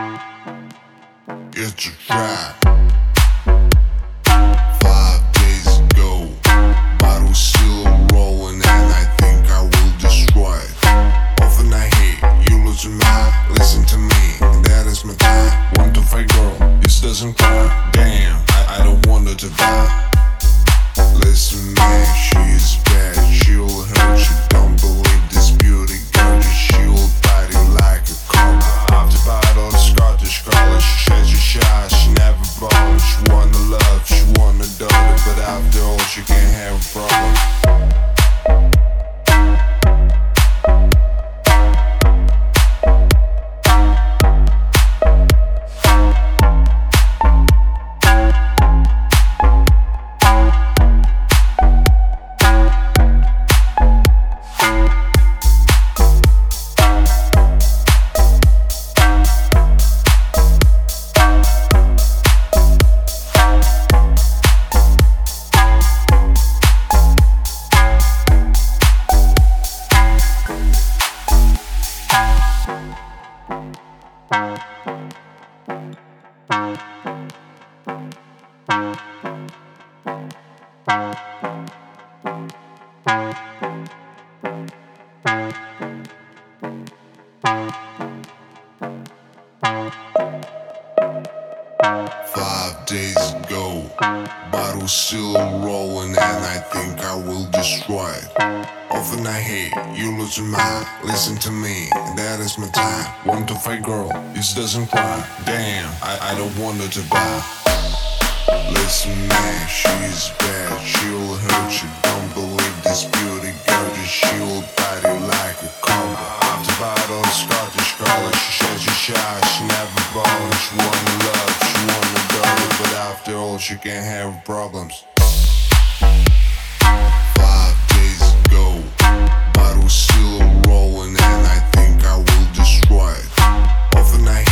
It's a trap. 5 days ago, bottle still rolling, and I think I will destroy it. Often I hate you lose your mind. Listen to me, that is my time. Want to fight, girl? This doesn't cry. Damn, I don't want her to die. Listen, man, she's bad. She'll hurt you. Don't believe this beauty gorgeous. She'll bite you like a cobra. After battle, the Scottish color. She says you shy. She never bothered. She wanna love, she wanna daughter, but after all, she can't have a problem. 5 days ago, bottle still rolling, and I think I will destroy it. Often I hate you lose your mind. Listen to me, that is my time. Want to fight, girl? This doesn't cry. Damn, I don't want her to die. Listen, man, she's bad. She'll hurt you. Don't believe this beauty gorgeous. She'll bite you like a cobra. After battle, Scottish color. She says you're shy. She never bothered. She wanna love, she wanna daughter, but after all, she can't have problems. 5 days ago, bottle still rolling, and I think I will destroy it. Often I